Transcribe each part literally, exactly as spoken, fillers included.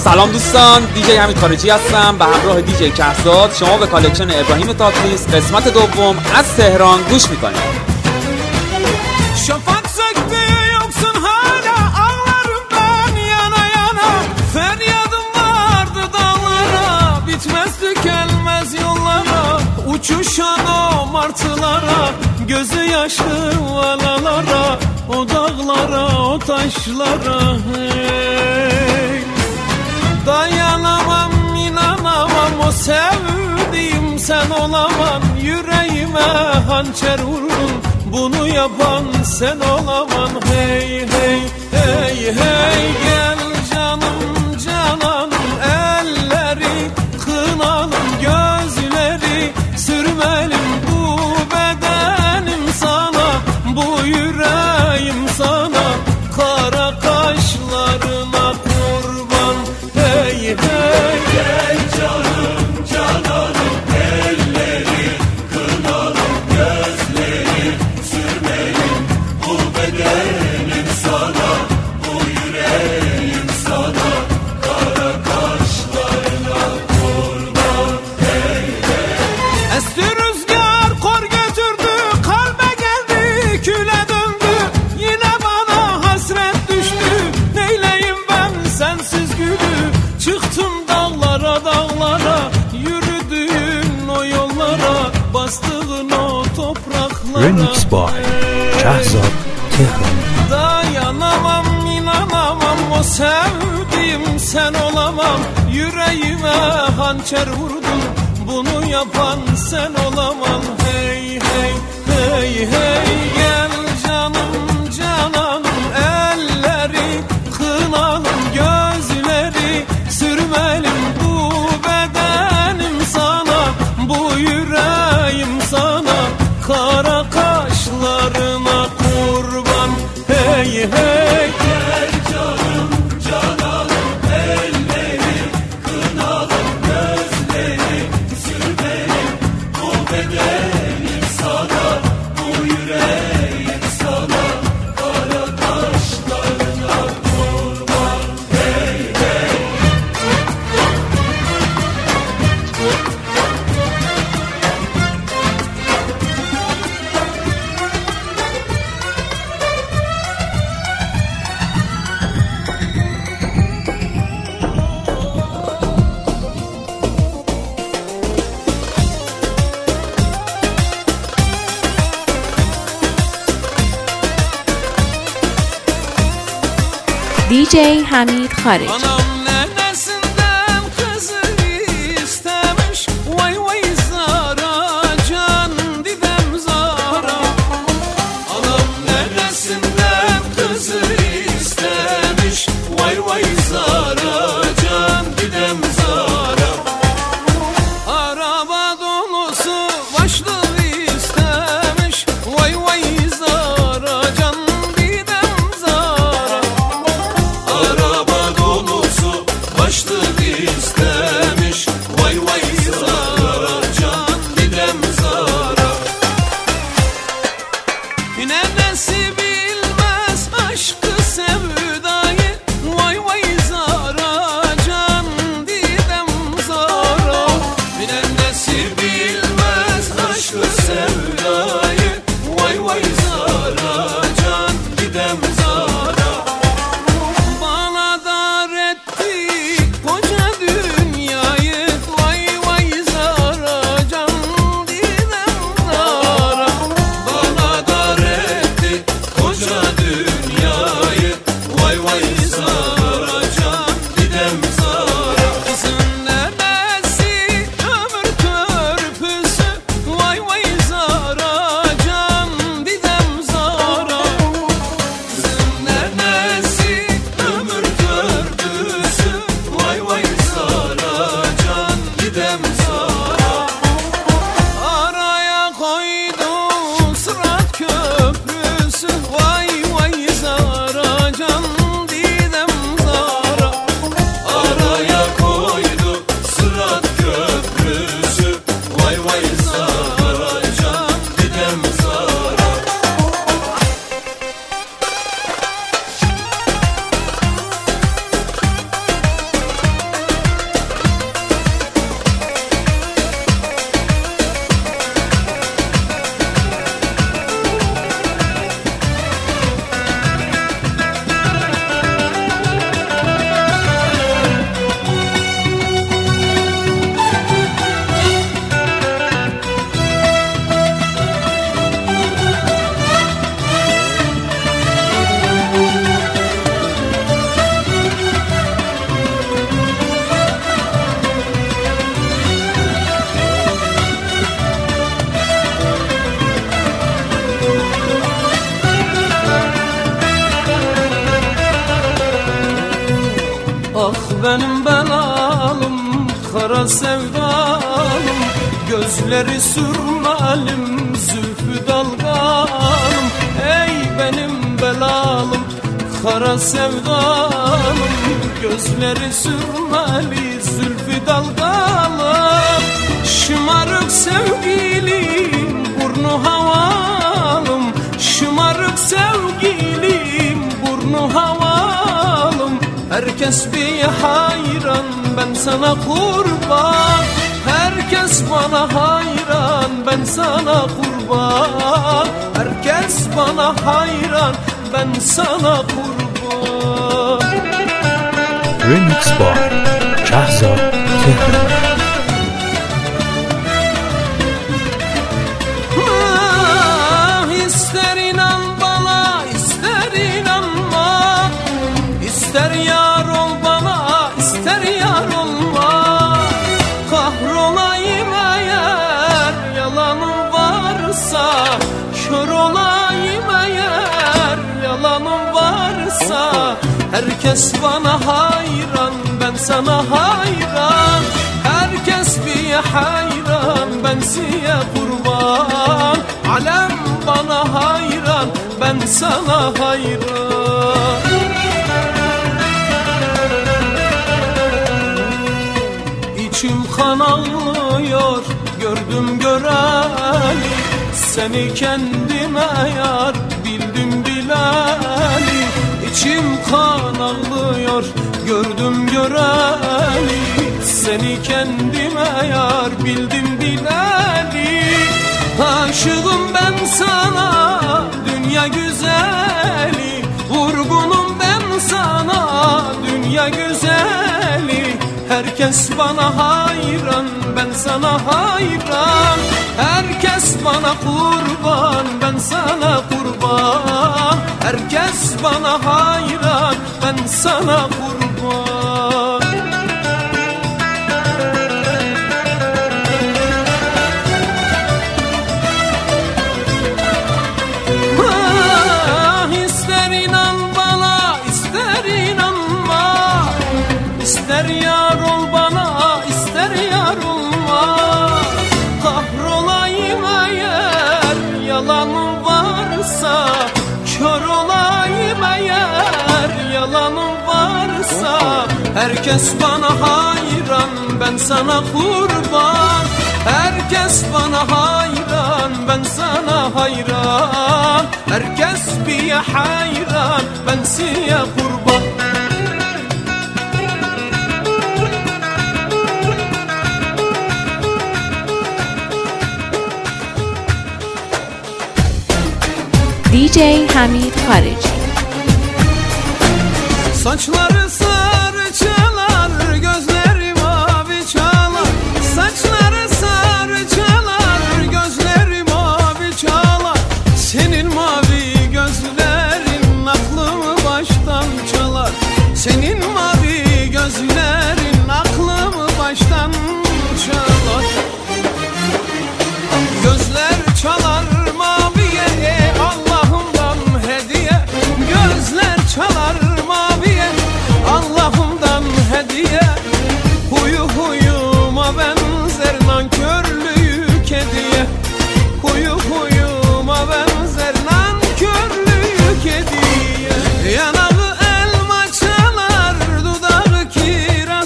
سلام دوستان، دیجی حمید خارجی هستم به همراه دیجی کهزاد. شما به کالکشن ابراهیم تاتریس قسمت دوم از تهران گوش میکنید. Şafak söktü yoksun hala, ağlarım ben yana yana. Feryadım vardı dağlara, bitmez tükenmez yollara. Uçuşan o martılara, gözü yaşlı valalara. O dağlara, o taşlara, hey. Dayanamam, inanamam, o sevdiğim sen olamam. Yüreğime hançer vurdun, bunu yapan sen olaman. Hey hey hey hey, gel canım cananım, elleri kınalım, gözleri sürmelim, bu bedenim sana, bu yüreğim sana, kara kaşlarına kurban. Hey hey, gel canım cananım, elleri kınalım, gözleri sürmelim, bu bedenim sana, bu yüreğim sana, kara kaşlarına kurban. Hey hey. Esti rüzgar kor götürdü, kalbe geldi küle döndü, yine bana hasret düştü, neyleyim ben sensiz gülü. Çıktım dağlara dağlara, yürüdüğün o yollara, bastığın o topraklara. Remix by Kehzad Tehran. Dayanamam, inanamam, o sevdiğim sen olamam. Yüreğime hançer vurdun, bunu yapan sen olaman. Hey hey hey hey, gel canım cananım, elleri kınalım, gözleri sürmelim, bu bedenim sana, bu yüreğim sana, kara kaşlarına kurban. Hey hey, gel canım cananım, elleri kınalım, gözleri sürmelim, bu bedenim sana, bu yüreğim sana, kara kaşlarına kurban. Hey hey. دیجی حمید خارجی. Anam nenesinden kızı istemiş, vay vay zara, can didem zara. Anam nenesinden kızı istemiş, vay vay zara, can didem zara. Araba dolusu başlık istemiş, vay vay zara, can didem zara. Araba dolusu başlık istemiş, vay vay zara, can didem zara. Nenesi bilmez aşkı sevdayı, vay vay Ah benim belalım, kara sevdalım, gözleri sürmelim, zülfü dalgalım. Ey benim belalım, kara sevdalım, gözleri sürmeli, zülfü dalgalım. Şımarık sevgilim, burnu havalım, şımarık sevgilim, burnu havalım. Herkes bir hayran, ben sana kurban. Herkes bana hayran, ben sana kurban. Herkes bana hayran, ben sana kurban. Remix by Shahzad Tehran. İster inan bana, ister inanma, İster yar ol bana, ister yar olma. Kahrolayım eğer yalanım varsa, kör olayım eğer yalanım varsa. Herkes bana hayran, ben sana hayran. Herkes bir hayran, ben size kurban. Alem bana hayran, ben sana hayran. İçim kan ağlıyor, gördüm göreli, seni kendime yar bildim bileli. İçim kan ağlıyor, gördüm göreli, seni kendime yar bildim bileli. Aşığım ben sana, dünya güzeli, vurgunum ben sana, dünya güzeli. Herkes bana hayran, ben sana hayran. Herkes bana kurban, ben sana kurban. Herkes bana hayran, ben sana kurban. Ah, ister inan bana, ister inanma, İster yar ol bana, ister yar olma. Kahrolayım eğer yalanım varsa, kör olayım eğer yalanım varsa. Herkes bana hayran, ben sana kurban. Herkes bana hayran, ben sana hayran. Herkes bir hayran, ben size kurban. D J Hamid Kharici. Saçları sarı çalar, gözleri mavi çalar. Saçları sarı çalar, gözleri mavi çalar. Senin mavi gözlerin aklımı baştan çalar. Senin mavi gözlerin aklımı baştan çalar. Gözler çalar maviye, Allah'ımdan hediye. Gözler çalar maviye, Allah'ımdan hediye. Huyu huyuma benzer, nankörlüğü kediye. Huyu huyuma benzer, nankörlüğü kediye. Yanağı elma çalar, dudağı kiraz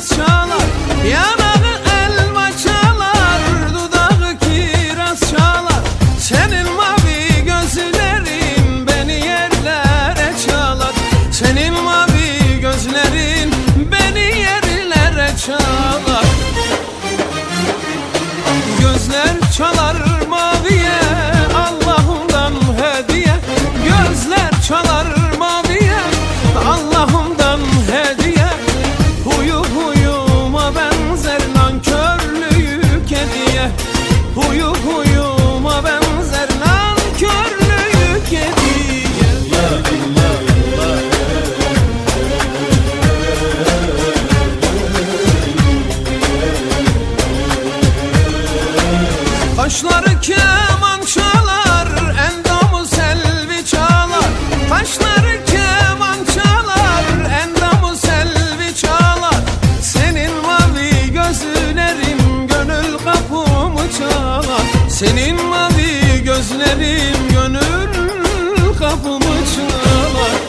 Senin mavi gözlerin gönül kapımı çalar.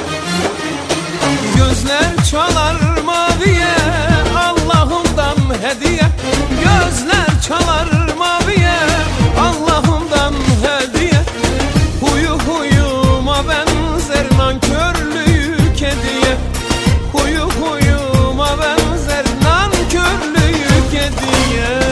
Gözler çalar maviye, Allah'ımdan hediye. Gözler çalar maviye, Allah'ımdan hediye. Huyu huyuma benzer nankörlüğü kediye. Huyu huyuma benzer nankörlüğü kediye.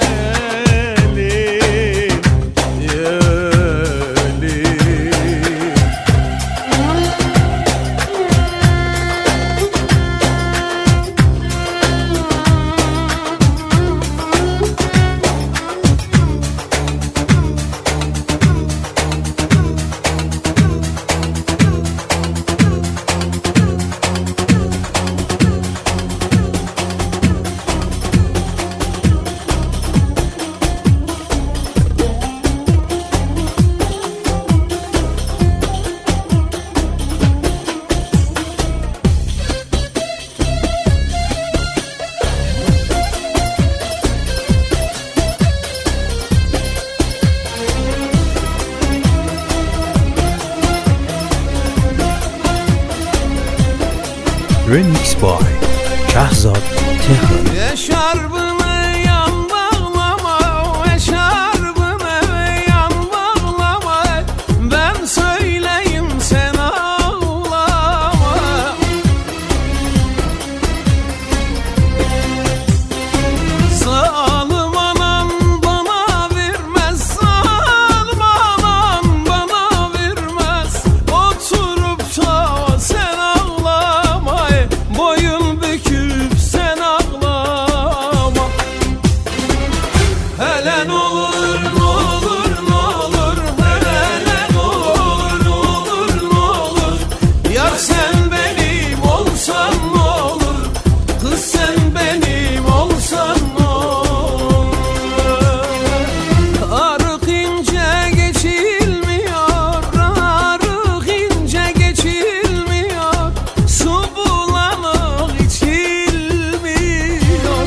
Remix by Shahzad Tehran. Eşarbını yan bağlama, eşarbını yan bağlama. Ben söyleyeyim sen ağlama. Zalim anam bana vermez, zalim anam bana vermez. Oturup da sen ağlama, boyun büküp sen ağlama. Hele n'olur n'olur n'olur, hele n'olur n'olur n'olur. Yar sen benim olsan n'olur, kız sen benim olsan n'olur. Arık ince geçilmiyor, arık ince geçilmiyor. Su bulanık içilmiyor.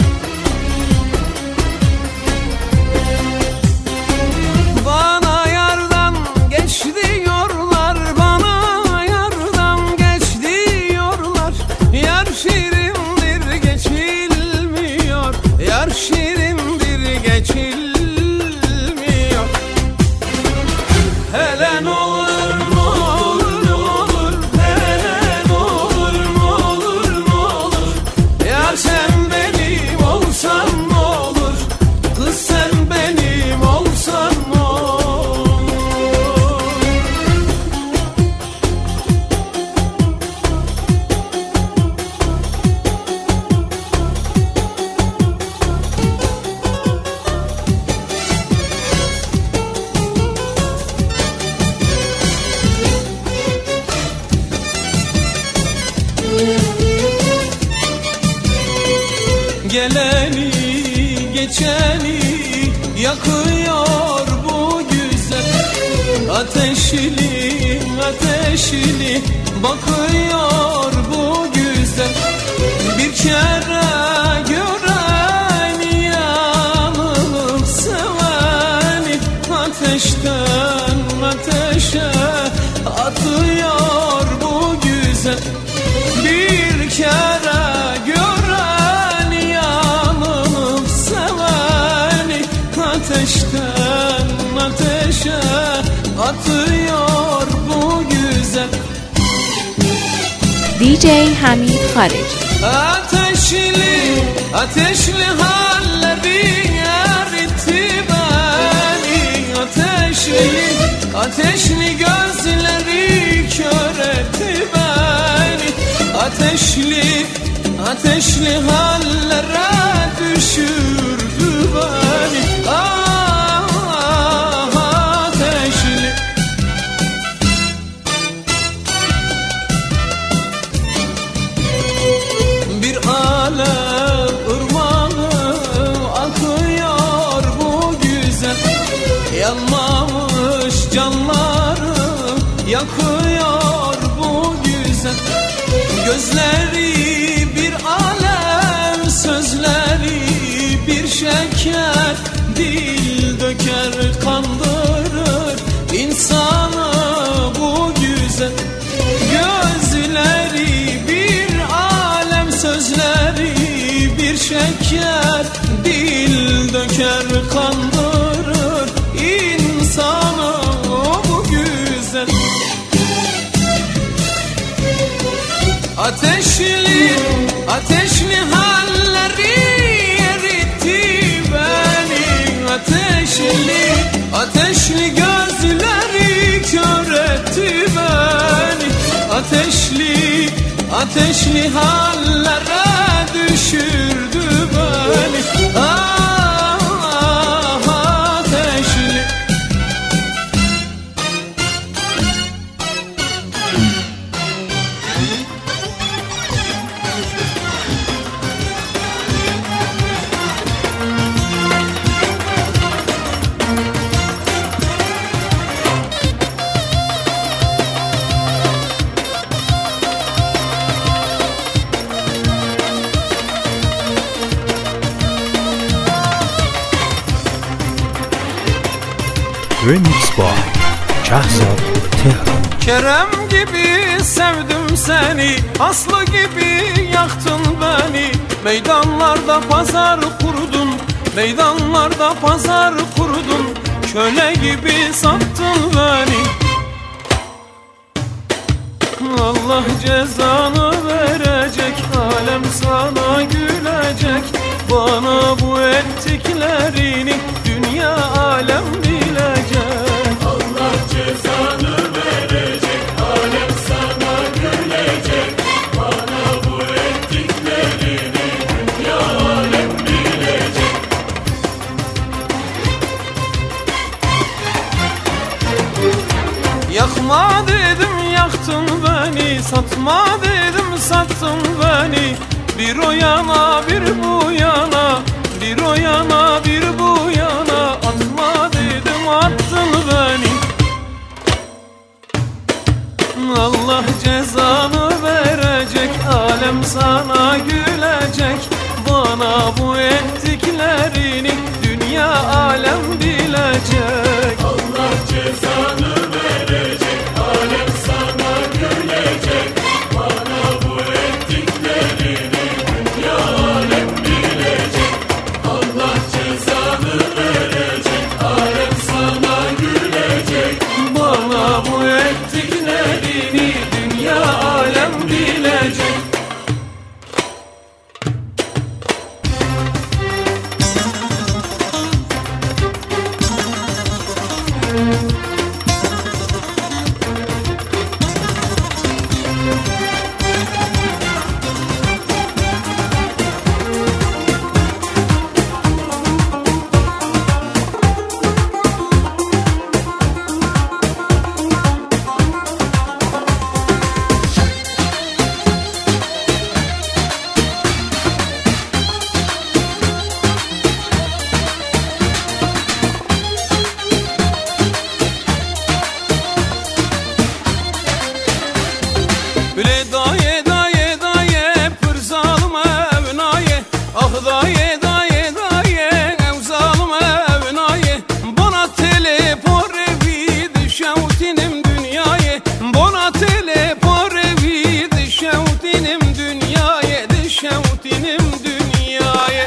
Bana yardan geç diyorlar, bana yardan geç diyorlar. Yar şirindir geçilmiyor, yar şirindir geçilmiyor. Hele n'olur n'olur n'olur, hele n'olur n'olur n'olur. Yar sen benim olsan n'olur, kız sen benim olsan n'olur. Geleni geçeni yakıyor bu güzel. Ateşli ateşli bakıyor bu güzel. Bir kere gören yanılıp seveni ateşten ateşe atıyor bu güzel. Bir kere gören yanılıp seveni ateşten ateşe atıyor bu güzel. D J Hamid Khariji. Ateşli, ateşli halleri eritti beni. Ateşli, ateşli gözleri kör etti beni. Ateşli, ateşli hallere düşürdü beni. Ah, ateşli. Bir alev ırmağı akıyor bu güzel. Yanmamış canları yakıyor bu güzel. Gözleri bir alem, sözleri bir şeker, dil sözleri bir şeker, dil döker kandırır insanı bu güzel. Ateşli, ateşli halleri eritti beni. Ateşli, ateşli gözleri kör etti beni. Ateşli, ateşli hallere düşürdü beni. Ah, ah, ateşli. Remix by Şahzad Tehran. Kerem gibi sevdim seni, Aslı gibi yaktın beni. Meydanlarda pazar kurdun, meydanlarda pazar kurdun. Köle gibi sattın beni. Allah cezanı verecek, alem sana gülecek. Bana bu ettiklerini dünya alem bilecek. Allah cezanı verecek, alem sana gülecek. Bana bu ettiklerini dünya alem bilecek. Yakma dedim yaktın beni, satma dedim sattın beni. Bir o yana bir bu yana, bir o yana bir bu yana. Atma dedim attın beni. Allah cezanı verecek, alem sana gülecek. Bana bu ettiklerini dünya alem bilecek. Allah cezanı verecek, alem sana gülecek. Bana bu ettiklerini dünya alem bilecek. Allah cezanı verecek, alem sana gülecek. Bana bu ettiklerini dünya alem bilecek. Bile daye daye daye pır zalim evnaye. Ah daye daye daye ev zalim evnaye. Bana telepor evi düşevtinim dünyaya. Bana telepor evi düşevtinim dünyaya. Düşevtinim dünyaya.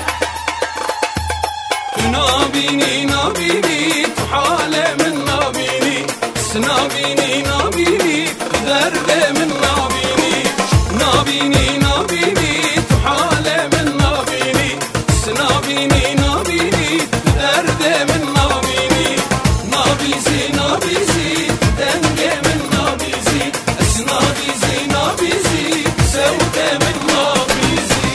Nabini nabini tuhalemin nabini. Snabini nabini derdemin nabini. Nabini nabini tuhalemin nabini. Snabini nabini derdemin nabini. Nabizi nabizi dengemin nabizi. Esnabizi nabizi sevdemin nabizi.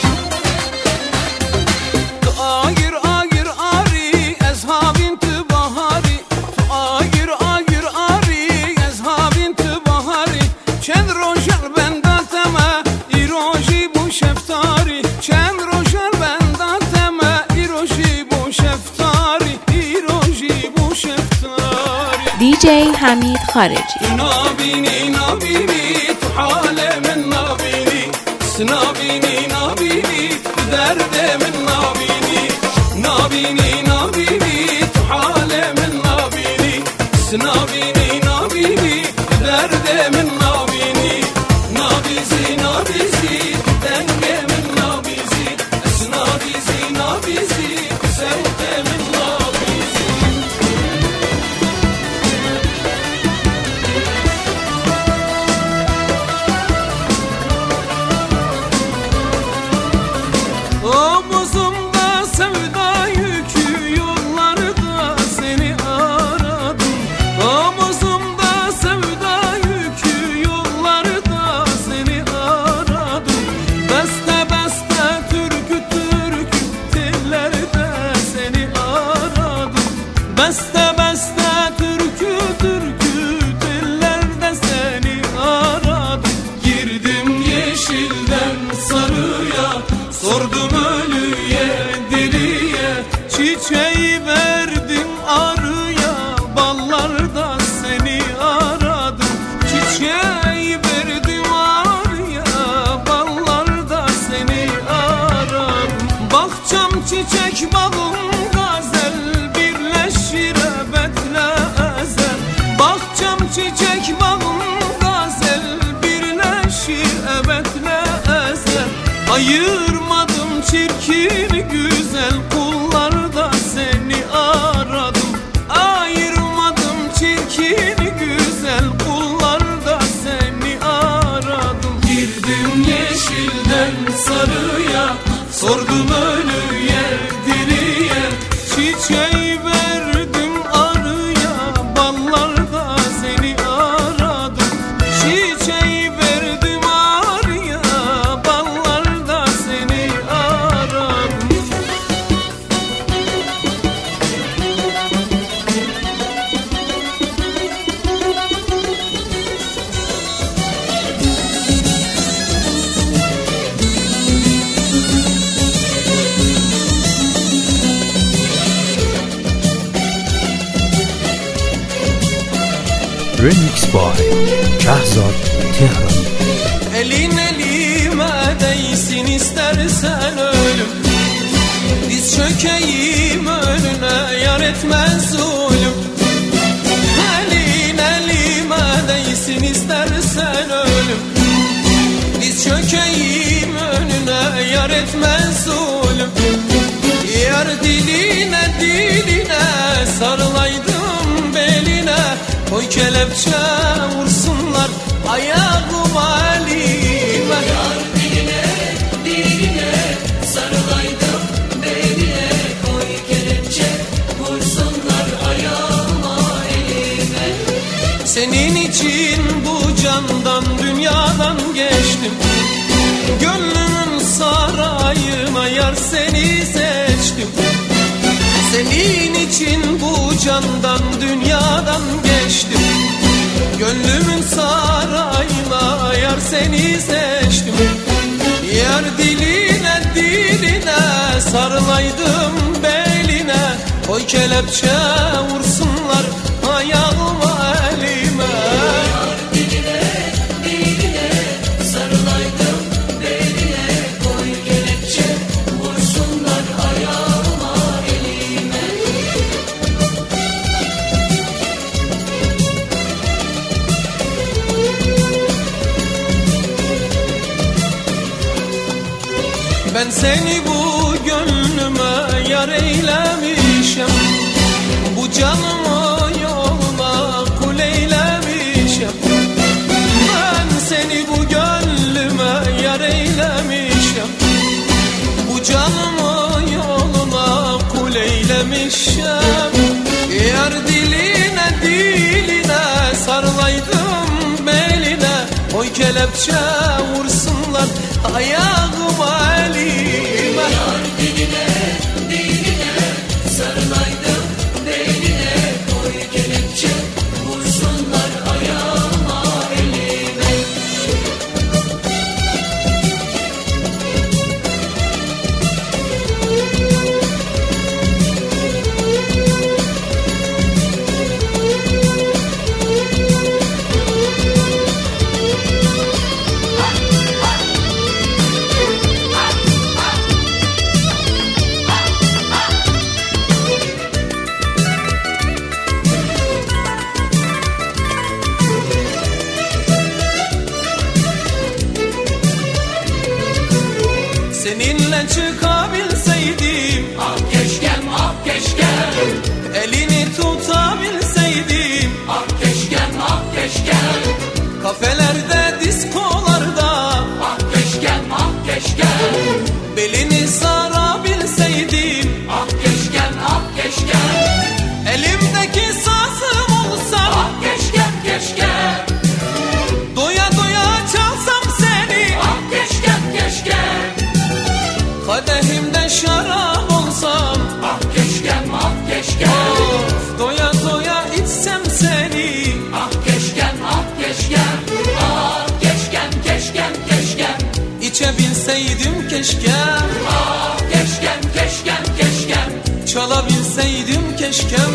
Agir agir ari ezhabin tübahari. Agir agir ari ezhabin tübahari. Çen rojer benda teme iroji bu şeftari. Çen rojer benda teme iroji bu şeftari. İroji bu şeftari. دی جی حمید خارجی. نابینی نابینی تو حال من نابینی. سنابینی نابینی درد من نابینی. نابینی نابینی تو حال من نابینی. سنابینی نابینی درد من نابینی. نابیزی نابیزی دنگ من نابینی. çiçek balım gazel, birleşir ebedle ezel. Bahçem çiçek balım gazel, birleşir ebedle ezel. Ayırmadım çirkin güzel, kullarda seni aradım. Ayırmadım çirkin güzel, kullarda seni aradım. Girdim yeşilden sarıya, sordum ölüye diriye. Çiçeği verdim arıya, ballarda seni aradım. Çiçeği verdim arıya, ballarda seni aradım. Remix by Cahzat Tehran. Elin elime değsin istersen ölüm, diz çökeyim önüne yar etmez zulüm. Elin elime değsin istersen ölüm, diz çökeyim önüne yar etmez zulüm. Yar diline diline sarılaydım beline, koy kelepçe vursunlar ayağıma elime. Yar diline diline sarılaydım beline, koy kelepçe vursunlar ayağıma elime. Senin için bu candan dünyadan geçtim, gönlümün sarayına yar seni seçtim. Senin için bu candan dünyadan geçtim, gönlümün sarayına yar seni seçtim. Yar diline diline sarılaydım beline, koy kelepçe vursunlar ayağıma elime. Yar diline diline sarılaydım beline, koy kelepçe vursunlar ayağıma elime. Ben seni bu gönlüme yar eylemişim, bu canımı yoluna kul eylemişim. Ben seni bu gönlüme yar eylemişim, bu canımı yoluna kul eylemişim. Yar diline diline sarılaydım beline, koy kelepçe vursunlar ayağıma elime. Yar diline diline sarılaydım beline, koy kelepçe vursunlar ayağıma elime. Seninle çıkabilseydim, Ah keşkem ah keşkem, elini tutabilseydim, ah keşkem ah keşkem, kafelerde, diskolarda ah keşkem ah keşkem, belini sarabilseydim. ah keşkem ah keşkem, Elimdeki sazım olsa, ah keşkem keşkem, doya doya çalsam seni. ah keşkem keşkem, Kadehimde şarap olsam, ah keşkem ah keşkem, of, doya doya içsem seni. ah keşkem ah keşkem, ah keşkem keşkem keşkem, İçebilseydim keşke, ah keşkem keşkem keşkem, çalabilseydim keşkem.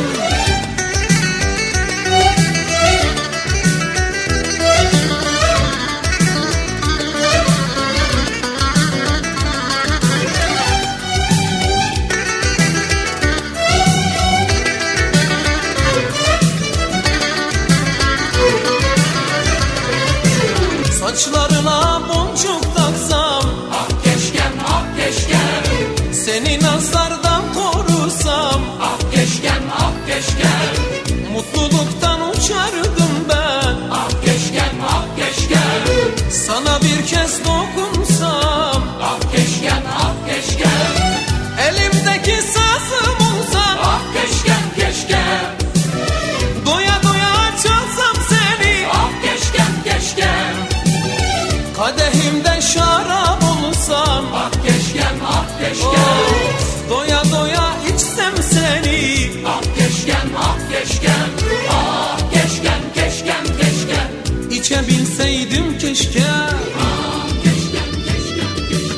keşkem. Oh, doya doya içsem seni. Ah keşkem, ah keşkem, ah keşkem, keşkem, keşkem. İçebilseydim keşke. Ah keşkem, keşkem, keşkem.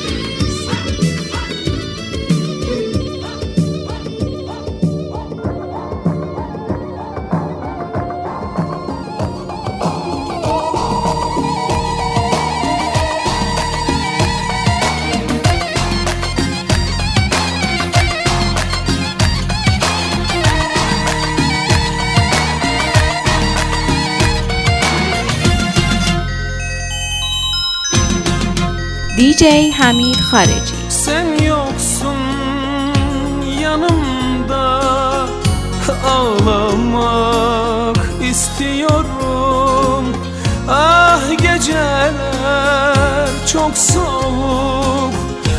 دی جی حمید خارجی. Sen yoksun yanımda, ağlamak istiyorum. Ah geceler çok soğuk,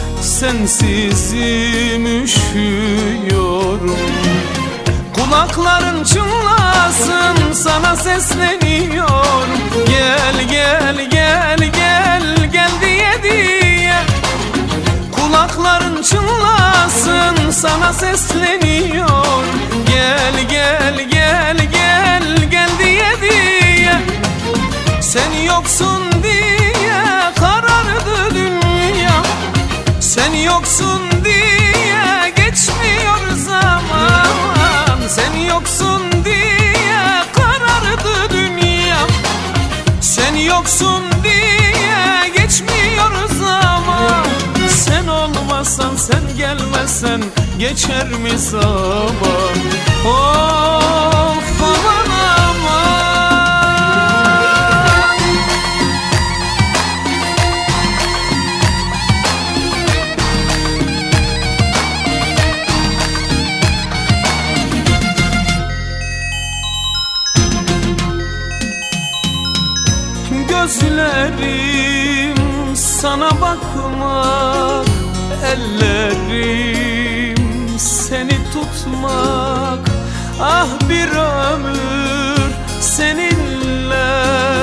sensizim üşüyorum. Kulakların çınlasın, sana sesleniyorum. Gel gel gel gel gel diye diye. Kulakların çınlasın, sana sesleniyorum. Gel gel gel gel gel diye diye. Sen yoksun diye karardı dünya. Sen yoksun diye geçmiyor zaman. Sen yoksun diye karardı dünya. Sen yoksun diye geçmiyor zaman. Sen olmasan, sen gelmesen geçer mi zaman? Of aman aman. Gözlerim sana bakmak, ellerim seni tutmak. Ah bir ömür seninle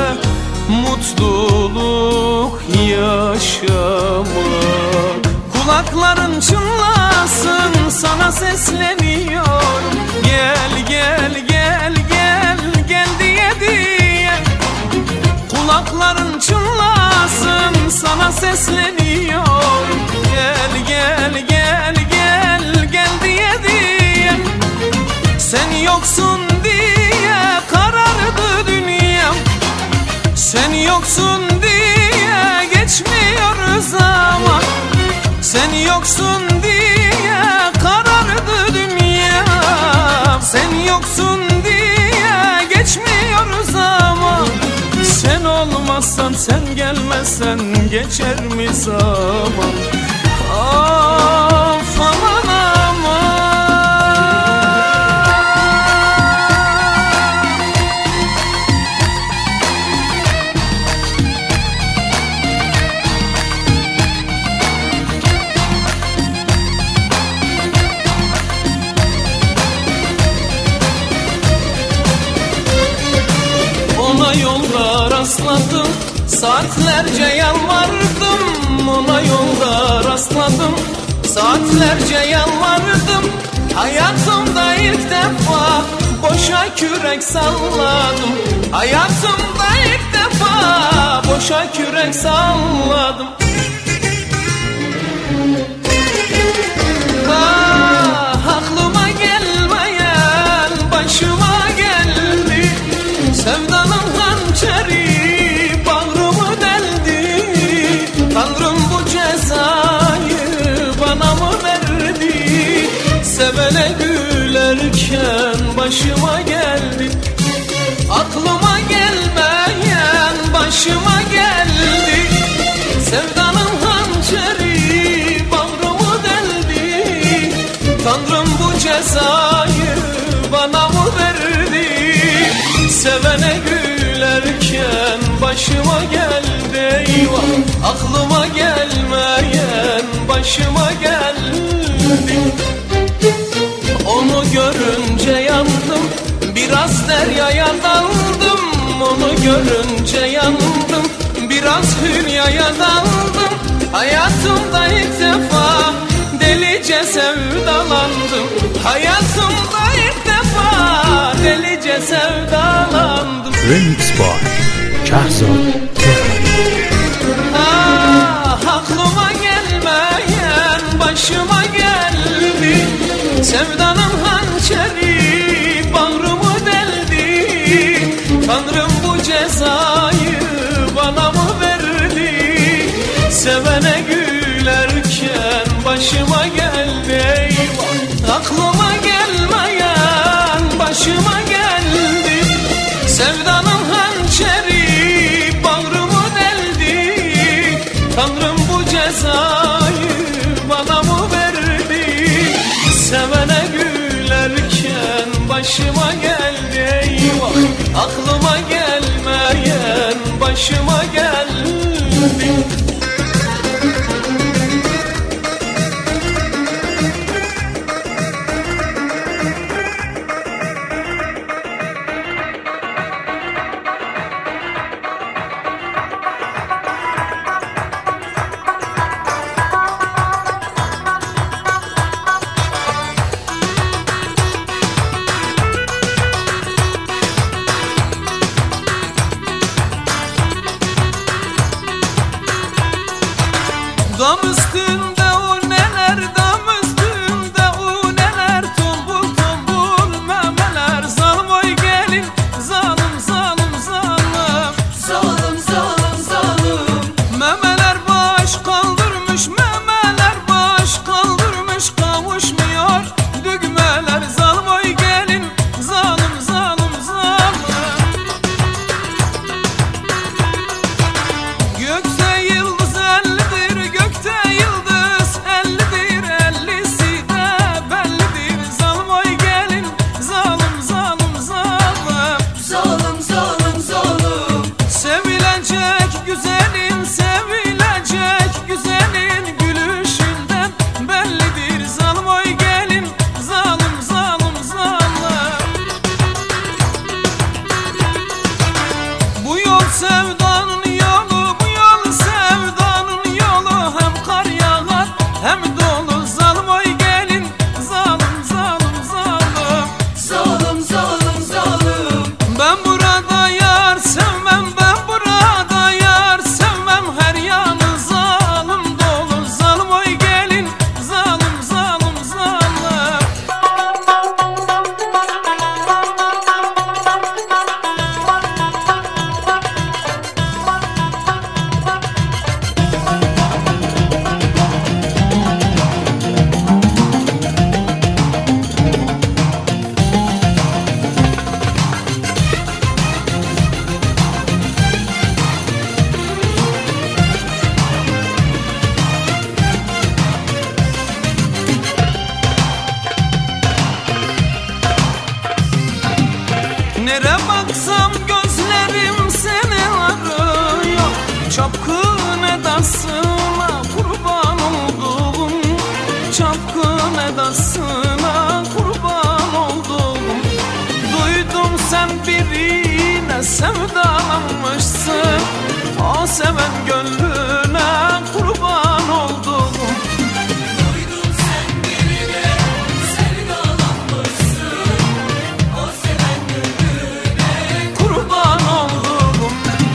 mutluluk yaşamak. Kulakların çınlasın, sana sesleniyorum. Gel gel gel gel gel diye diye. Kulakların çınlasın, sana sesleniyorum. Gel gel gel gel gel diye diye. Sen yoksun diye karardı dünyam. Sen yoksun diye geçmiyor zaman. Sen yoksun diye karardı dünyam. Sen yoksun diye geçmiyor zaman. Sen olmazsan, sen gelmezsen geçer mi zaman? Of aman aman. Ona yolda rastladım, saatlerce yalvardım. Ona yolda rastladım, saatlerce yalvardım. Hayatımda ilk defa boşa kürek salladım. Hayatımda ilk defa boşa kürek salladım. Ah, aklıma gelmeyen başıma geldi. Sevdanın hançeri bağrımı deldi. Tanrım bu cezayı bana mı verdi? Sevene gülerken başıma geldi. Aklıma gelmeyen başıma geldi. Sevdanın hançeri bağrımı deldi. Tanrım bu cezayı bana mı verdi? Sevene gülerken başıma geldi. Eyvah, aklıma gelmeyen başıma geldi. Onu görünce yandım, biraz deryaya daldım. Onu görünce yandım, biraz hülyaya daldım. Hayatımda ilk defa Hayatımda ilk defa delice sevdalandım. Remix by Kahzad Tehrani. Ah, aklıma gelmeyen başıma geldi. Sevdanın hançeri bağrımı deldi. Tanrım bu cezayı bana mı verdi? Sevene gülerken başıma geldi. Eyvah, aklıma gelmeyen başıma geldi. Sevdanın hançeri bağrımı deldi. Tanrım bu cezayı bana mı verdi? Sevene gülerken başıma geldi. Eyvah, aklıma gelmeyen başıma geldi. Dam üstünde o neler, dam üstünde o neler. Tombul tombul memeler, zalim oy gelin. Zalim zalim zalim. Zalim zalim zalim. Memeler baş kaldırmış, memeler baş kaldırmış. Kavuşmuyor düğmeler, zalim oy gelin. Zalim zalim zalim. Gökte yıldız ellidir, gökte yıldız ellidir, ellisi de bellidir. Zalim oy gelin, zalim zalim zalim. Zalim zalim zalim. Sevilecek güzelin, sevilecek güzelin gülüşünden bellidir. Zalim oy gelin, zalim zalim zalim. Bu yol sevdanın yolu, bu yol sevdanın yolu. Hem kar yağar hem dolu. Zalim oy gelin, zalim zalim zalim. Zalim zalim zalim. Ben burada yar sevmem, ben burada yar sevmem. Her yanı zalim dolu. Zalim oy gelin, zalim zalim zalim. Nere baksam gözlerim seni arıyor. Çapkın edasına kurban oldum. Çapkın edasına kurban oldum. Duydum sen birine sevdalanmışsın. O seven gönlüne kurban oldum. Duydum sen birine sevdalanmışsın. O seven gönlüne Kurban oldum.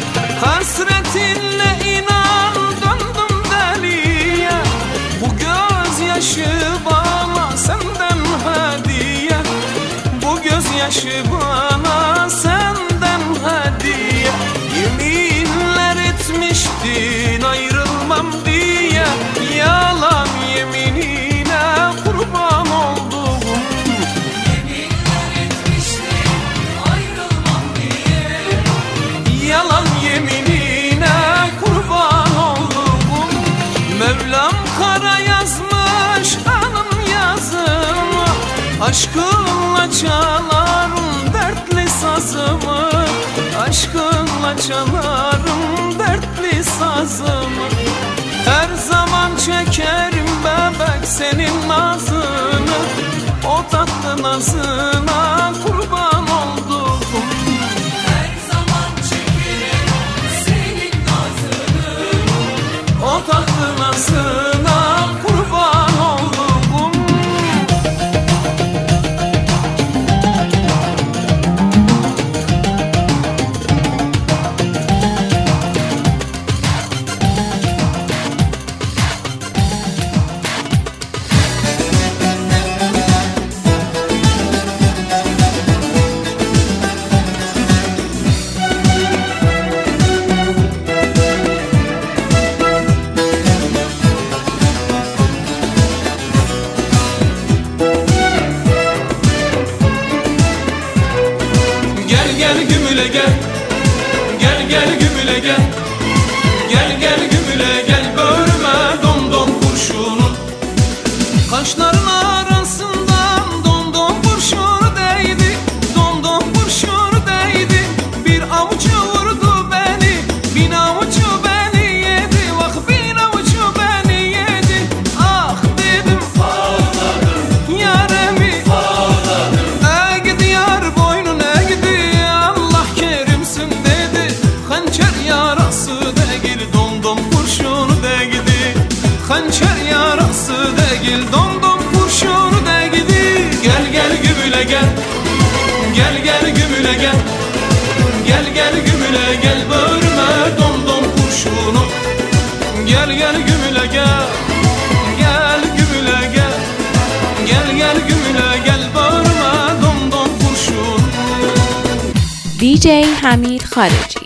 Hasretinle inan döndüm deliye. Bu gözyaşı bana senden hediye. Bu gözyaşı bana senden hediye. Yeminler etmiştin ayrılmam diye. Yalan yeminine kurban oldum. yeminler etmiştin ayrılmam diye. Yalan yeminine kurban oldum. Mevlam kara yazmış anın yazımı. Aşkınla çalarım dertli sazımı. Aşkınla çalarım dertli sazımı. Her zaman çekerim bebek senin nazını. O tatlı nazına kurban oldum. Her zaman çekerim senin nazını. O tatlı nazına kurban oldum. Kaşların arasından domdom kurşunu değdi, domdom kurşunu değdi. Bir avucu vurdu beni, bin avucu beni yedi. Bak bin avucu beni yedi. Ah dedim ağladım, yaremi ağladım. Eğdi yar boynun eğdi, Allah kerimsin dedi. Hançer yarası değil, domdom kurşunu değdi. Hançer yarası değil, domdom kurşunu değdi. Gel gel gümüle gel, gel gel gümüle gel. Gel gel gümüle gel, bölme domdom kurşunu. Gel gel gümüle gel, gel gümüle gel. Gel gel gümüle gel, bölme domdom kurşunu. دی جی حمید خارجی.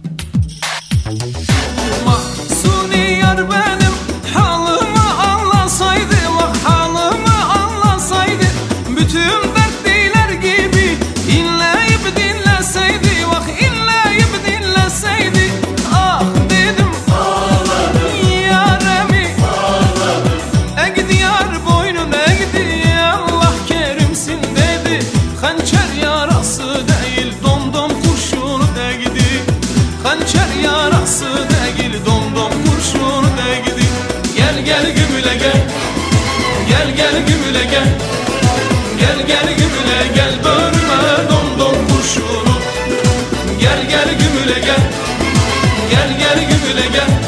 Mahsuni yar benim halımı anlasaydı, bak halımı anlasaydı, bütün dertliler gibi inleyip dinleseydi, bak inleyip dinleseydi. Ah dedim ağladım, yaremi ağladım. Eğdi yar boynun eğdi, Allah kerimsin dedi. Hançer yarası değil, domdom kurşunu değdi. Hançer yarası değil, domdom kurşunu değdi. Gel gel gümüle gel, gel gel gümüle gel. Gel gel gümüle gel, bölme domdom kurşunu. Gel gel gümüle gel, gel gel gümüle gel.